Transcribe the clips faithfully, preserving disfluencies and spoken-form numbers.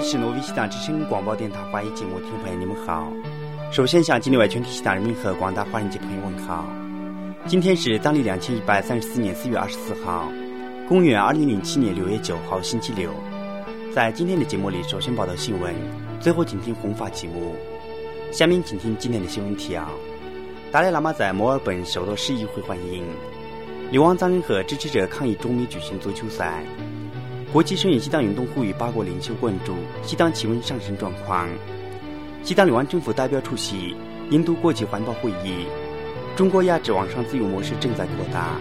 是挪威西藏之声广播电台华语节目，听众朋友你们好。首先向境内外全体西藏人民和广大华人界朋友问好。今天是当历两千一百三十四年四月二十四号，公元二零零七年六月九号，星期六。在今天的节目里，首先报道新闻，最后请听弘法节目。下面请听今天的新闻提要：达赖喇嘛在墨尔本受到市议会欢迎，流亡藏人和支持者抗议中美举行足球赛。国际声援西藏运动呼吁八国领袖关注西藏气温上升状况。西藏流亡政府代表出席印度国际环保会议。中国压制网上自由模式正在扩大。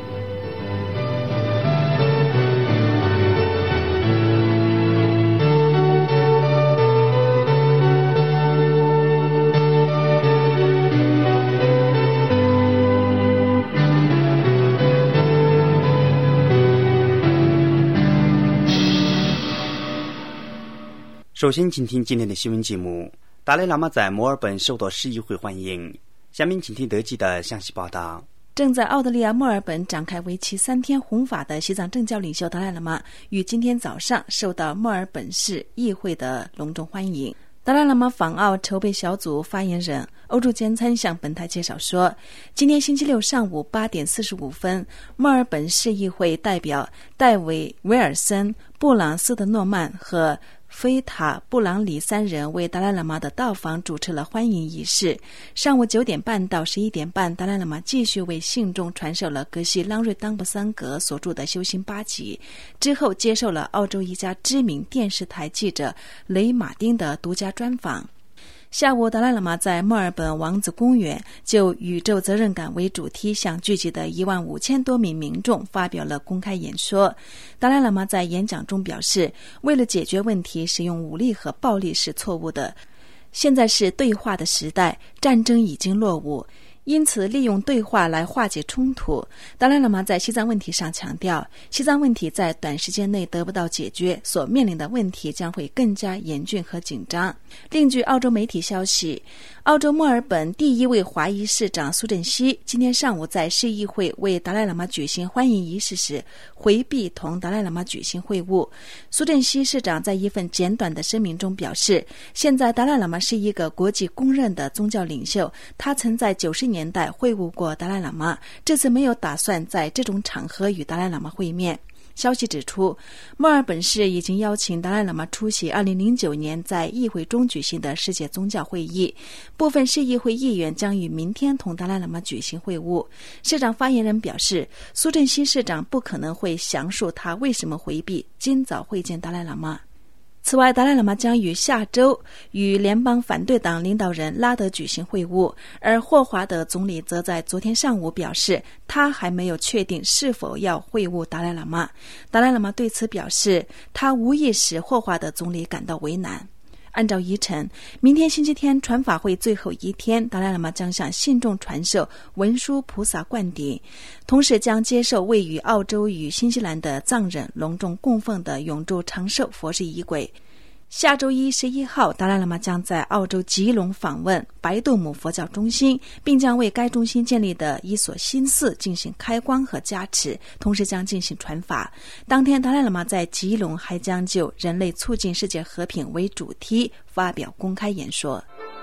首先请听今天的新闻节目。达赖喇嘛在墨尔本受到市议会欢迎。下面请听德记的详细报道。 正在澳大利亚墨尔本展开为期三天弘法的西藏政教领袖达赖喇嘛于今天早上受到墨尔本市议会的隆重欢迎。达赖喇嘛访澳筹备小组发言人欧洲坚参向本台介绍说，今天星期六上午八点四十五分，墨尔本市议会代表戴维·威尔森、布朗斯德诺曼和菲塔布朗里三人为达赖喇嘛的到访主持了欢迎仪式。上午九点半到十一点半，达赖喇嘛继续为信众传授了格西朗瑞当布桑格所著的修行八集，之后接受了澳洲一家知名电视台记者雷马丁的独家专访。下午，达赖喇嘛在墨尔本王子公园就宇宙责任感为主题向聚集的一万五千多名民众发表了公开演说。达赖喇嘛在演讲中表示，为了解决问题，使用武力和暴力是错误的。现在是对话的时代，战争已经落伍，因此利用对话来化解冲突。达赖喇嘛在西藏问题上强调，西藏问题在短时间内得不到解决，所面临的问题将会更加严峻和紧张。另据澳洲媒体消息，澳洲墨尔本第一位华裔市长苏振熙今天上午在市议会为达赖喇嘛举行欢迎仪式时，回避同达赖喇嘛举行会晤。苏振熙市长在一份简短的声明中表示，现在达赖喇嘛是一个国际公认的宗教领袖，他曾在九十年代会晤过达赖喇嘛，这次没有打算在这种场合与达赖喇嘛会面。消息指出，墨尔本市已经邀请达赖喇嘛出席二零零九年在议会中举行的世界宗教会议，部分市议会议员将于明天同达赖喇嘛举行会晤。市长发言人表示，苏振熙市长不可能会详述他为什么回避今早会见达赖喇嘛。此外，达赖喇嘛将于下周与联邦反对党领导人拉德举行会晤，而霍华德总理则在昨天上午表示，他还没有确定是否要会晤达赖喇嘛。达赖喇嘛对此表示，他无意使霍华德总理感到为难。按照议程，明天星期天传法会最后一天，达赖喇嘛将向信众传授文殊菩萨灌顶，同时将接受位于澳洲与新西兰的藏人隆重供奉的永驻长寿佛事仪轨。下周一十一号，达赖喇嘛将在澳洲吉隆访问白度姆佛教中心，并将为该中心建立的一所新寺进行开光和加持，同时将进行传法。当天，达赖喇嘛在吉隆还将就人类促进世界和平为主题发表公开演说。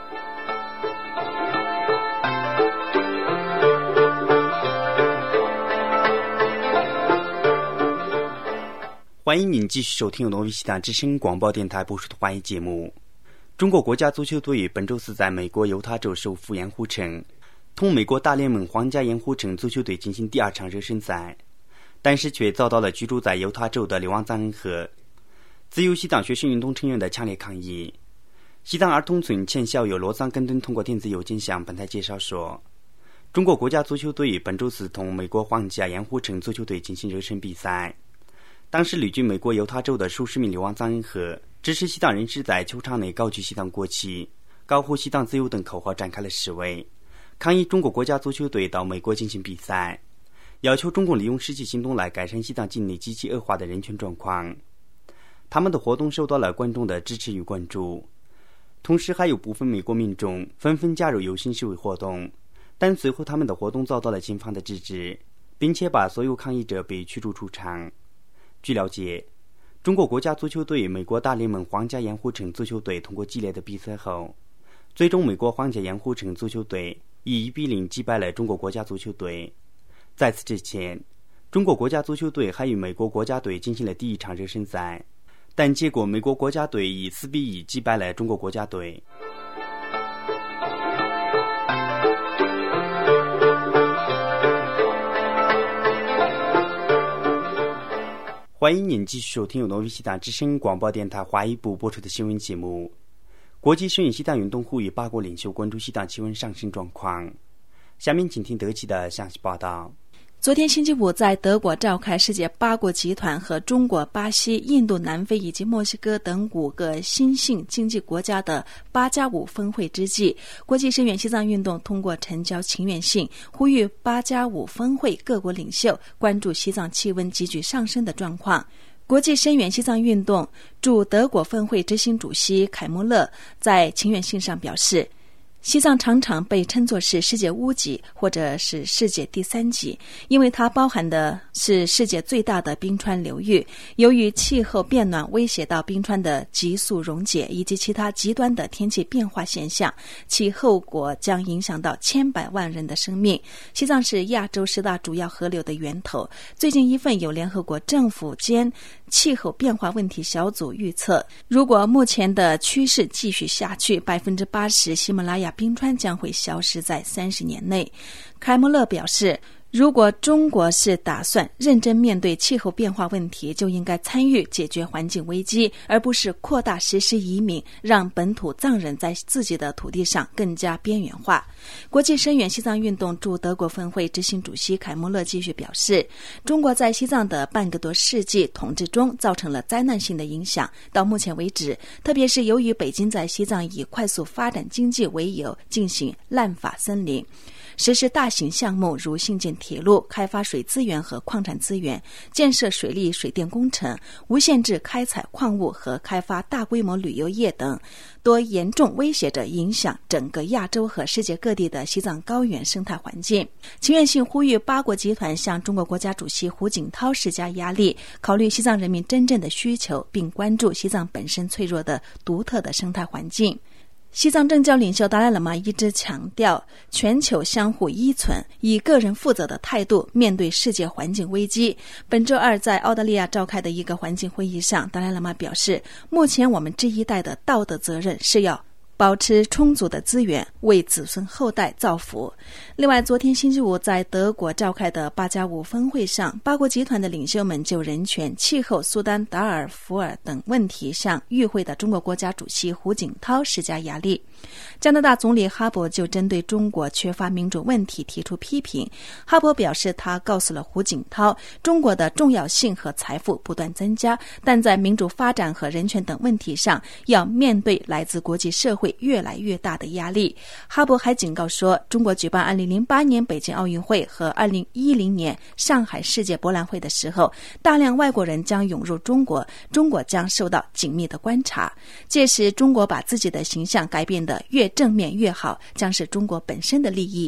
欢迎您继续收听由挪威西藏之声广播电台播出的华语节目。中国国家足球队本周四在美国犹他州首府盐湖城同美国大联盟皇家盐湖城足球队进行第二场热身赛，但是却遭到了居住在犹他州的流亡藏人和自由西藏学生运动成员的强烈抗议。西藏儿童村前校友罗藏根敦通过电子邮件向本台介绍说，中国国家足球队本周四同美国皇家盐湖城足球队进行热身比赛。当时旅居美国犹他州的数十名流亡藏人和支持西藏人士在球场内高举西藏国旗、高呼西藏自由等口号展开了示威，抗议中国国家足球队到美国进行比赛，要求中共利用实际行动来改善西藏境内极其恶化的人权状况。他们的活动受到了观众的支持与关注，同时还有部分美国民众纷纷加入游行示威活动，但随后他们的活动遭到了警方的制止，并且把所有抗议者被驱逐出场。据了解， 中国国家足球队美国大联盟皇家盐湖城足球队通过激烈的比赛后，最终美国皇家盐湖城足球队以一比零击败了中国国家足球队。在此之前，中国国家足球队还与美国国家队进行了第一场热身赛，但结果美国国家队以四比一击败了中国国家队。欢迎您继续收听由诺维西达之声广播电台华语部播出的新闻节目。国际声援西藏运动呼吁八国领袖关注西藏气温上升状况。下面请听德奇的详细报道。 昨天星期五，在德国召开世界八国集团和中国、巴西、印度、南非以及墨西哥等五个新兴经济国家的八加五峰会之际，国际声援西藏运动通过呈交请愿信，呼吁八加五峰会各国领袖关注西藏气温急剧上升的状况。国际声援西藏运动驻德国分会执行主席凯穆勒在请愿信上表示，西藏常常被称作是世界屋脊或者是世界第三极，因为它包含的是世界最大的冰川流域。由于气候变暖威胁到冰川的急速溶解以及其他极端的天气变化现象，其后果将影响到千百万人的生命。西藏是亚洲十大主要河流的源头。最近一份由联合国政府间气候变化问题小组预测，如果目前的趋势继续下去，百分之八十喜马拉雅冰川将会消失在三十年内。凯穆勒表示，如果中国是打算认真面对气候变化问题，就应该参与解决环境危机，而不是扩大实施移民，让本土藏人在自己的土地上更加边缘化。国际声援西藏运动驻德国分会执行主席凯穆勒继续表示，中国在西藏的半个多世纪统治中造成了灾难性的影响。到目前为止，特别是由于北京在西藏以快速发展经济为由进行滥伐森林，实施大型项目如兴建铁路、开发水资源和矿产资源、建设水利水电工程、无限制开采矿物和开发大规模旅游业等，多严重威胁着影响整个亚洲和世界各地的西藏高原生态环境。请愿信呼吁八国集团向中国国家主席胡锦涛施加压力，考虑西藏人民真正的需求，并关注西藏本身脆弱的独特的生态环境。西藏政教领袖达赖喇嘛一直强调全球相互依存，以个人负责的态度面对世界环境危机。本周二在澳大利亚召开的一个环境会议上，达赖喇嘛表示，目前我们这一代的道德责任是要保持充足的资源，为子孙后代造福。另外，昨天星期五在德国召开的八加五峰会上，八国集团的领袖们就人权、气候、苏丹、达尔福尔等问题向与会的中国国家主席胡锦涛施加压力。加拿大总理哈珀就针对中国缺乏民主问题提出批评。哈珀表示，他告诉了胡锦涛，中国的重要性和财富不断增加，但在民主发展和人权等问题上要面对来自国际社会越来越大的压力。哈珀还警告说，中国举办二零零八年北京奥运会和二零一零年上海世界博览会的时候，大量外国人将涌入中国，中国将受到紧密的观察。届时，中国把自己的形象改变得越正面越好，将是中国本身的利益。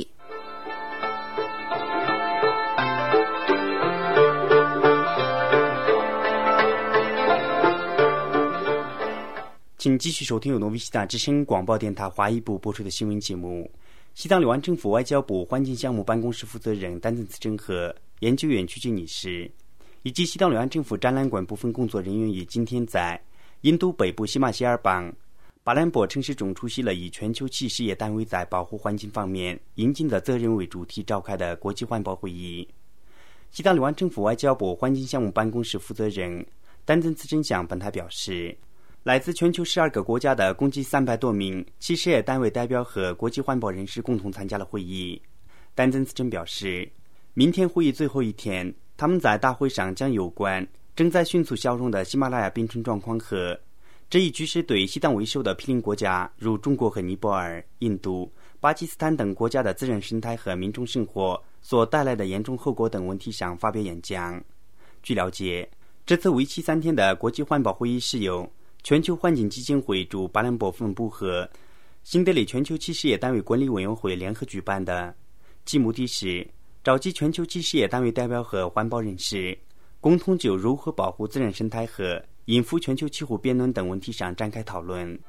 请继续收听由诺维西达之声广播电台华语部播出的新闻节目。西藏柳安政府外交部环境项目办公室负责人丹增慈真和研究员曲靖女士，以及西藏柳安政府展览馆部分工作人员于今天在印度北部西马希尔邦巴兰博城市中出席了以全球七事业单位在保护环境方面应尽的责任为主题召开的国际环保会议。西藏柳安政府外交部环境项目办公室负责人丹增慈真向本台表示，来自全球十二个国家的共计三百多名七事业单位代表和国际环保人士共同参加了会议。丹增慈真表示，明天会议最后一天，他们在大会上将有关正在迅速消融的喜马拉雅冰川状况和这一局势对西藏为首的毗邻国家如中国和尼泊尔、印度、巴基斯坦等国家的自然生态和民众生活所带来的严重后果等问题上发表演讲。据了解，这次为期三天的国际环保会议是由全球环境基金会驻巴兰博分部和新德里全球七事业单位管理委员会联合举办的，其目的是召集全球七事业单位代表和环保人士，共同就如何保护自然生态和应付全球气候变暖等问题上展开讨论。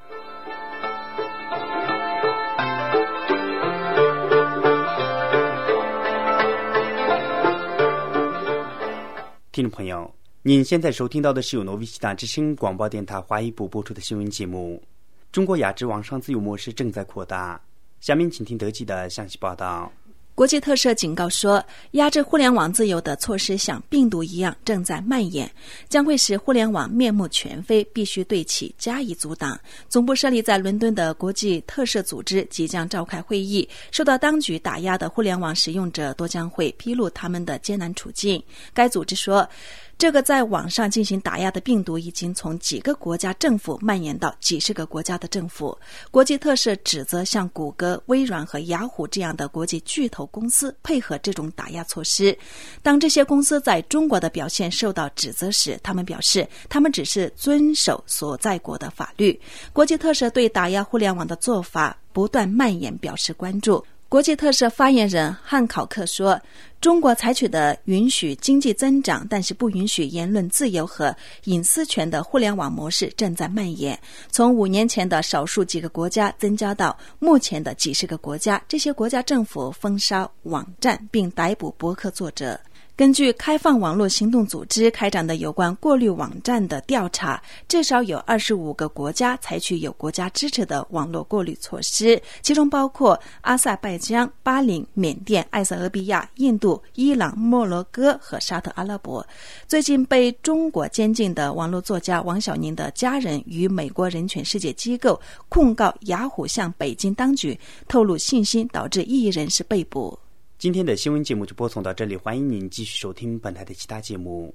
听众朋友，您现在收听到的是由诺维西达之声广播电台华语部播出的新闻节目。中国亚洲网上自由模式正在扩大，下面请听德记的详细报道。 国际特赦警告说，压制互联网自由的措施像病毒一样正在蔓延，将会使互联网面目全非，必须对其加以阻挡。总部设立在伦敦的国际特赦组织即将召开会议，受到当局打压的互联网使用者多将会披露他们的艰难处境。该组织说，这个在网上进行打压的病毒已经从几个国家政府蔓延到几十个国家的政府。国际特赦指责像谷歌、微软和雅虎这样的国际巨头公司配合这种打压措施。当这些公司在中国的表现受到指责时，他们表示他们只是遵守所在国的法律。国际特赦对打压互联网的做法不断蔓延表示关注。国际特赦发言人汉考克说，中国采取的允许经济增长但是不允许言论自由和隐私权的互联网模式正在蔓延，从五年前的少数几个国家增加到目前的几十个国家。这些国家政府封杀网站并逮捕博客作者。根据开放网络行动组织开展的有关过滤网站的调查，至少有二十五个国家采取有国家支持的网络过滤措施，其中包括阿塞拜疆、巴林、缅甸、埃塞俄比亚、印度、伊朗、摩洛哥和沙特阿拉伯。最近被中国监禁的网络作家王小宁的家人与美国人权世界机构控告雅虎向北京当局透露信息，导致异议人士被捕。 今天的新闻节目就播送到这里，欢迎您继续收听本台的其他节目。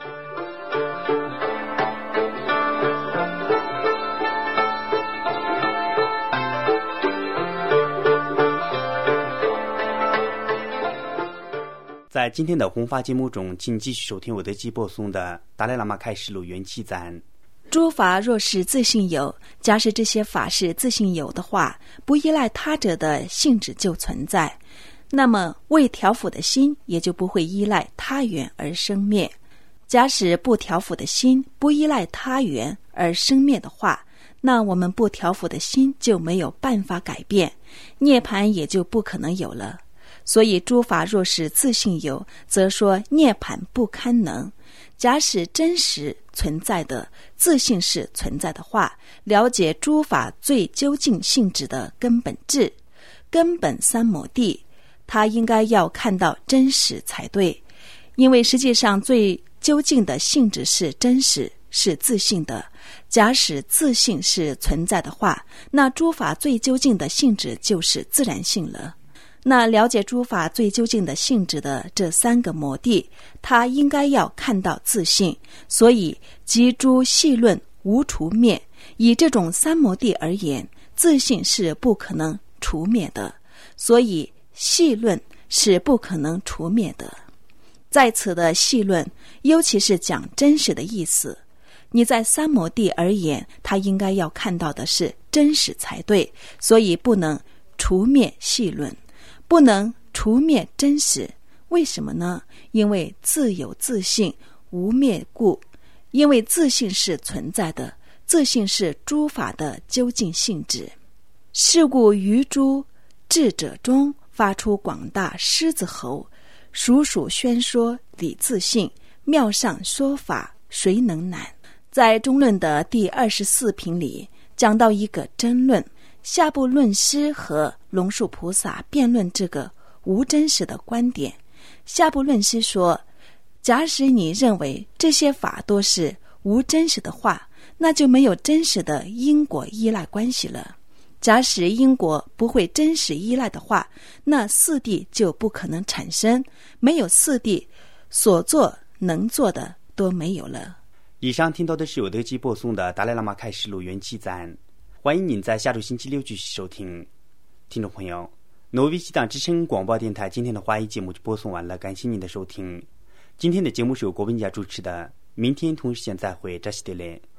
在今天的弘法节目中，请继续收听我的基播送的达赖喇嘛开示录元气赞。 诸法若是自性有，假使这些法是自性有的话，不依赖他者的性质就存在，那么未调伏的心也就不会依赖他缘而生灭。假使不调伏的心不依赖他缘而生灭的话，那我们不调伏的心就没有办法改变，涅槃也就不可能有了。所以诸法若是自性有，则说涅槃不堪能。假使真实存在的自性是存在的话，了解诸法最究竟性质的根本质，根本三摩地，他应该要看到真实才对，因为实际上最究竟的性质是真实，是自性的。假使自性是存在的话，那诸法最究竟的性质就是自然性了。那了解诸法最究竟的性质的这三个摩地，他应该要看到自性，所以即诸细论无除灭。以这种三摩地而言，自性是不可能除灭的，所以细论是不可能除灭的。在此的细论，尤其是讲真实的意思。你在三摩地而言，他应该要看到的是真实才对，所以不能除灭细论，不能除灭真实。为什么呢？因为自有自性，无灭故。因为自性是存在的，自性是诸法的究竟性质。是故于诸智者中发出广大狮子吼，属属宣说理自性，妙上说法，谁能难？在中论的第二十四品里讲到一个争论，下部论师和龙树菩萨辩论这个无真实的观点。下部论师说，假使你认为这些法都是无真实的话，那就没有真实的因果依赖关系了。假使因果不会真实依赖的话，那四谛就不可能产生，没有四谛，所做能做的都没有了。 以上听到的是由德基播送的达赖喇嘛开示录元气赞，欢迎您在下周星期六继续收听。听众朋友，挪威西党之声广播电台今天的华语节目就播送完了，感谢您的收听。今天的节目是由郭文佳主持的，明天同一时间再会，扎西德勒。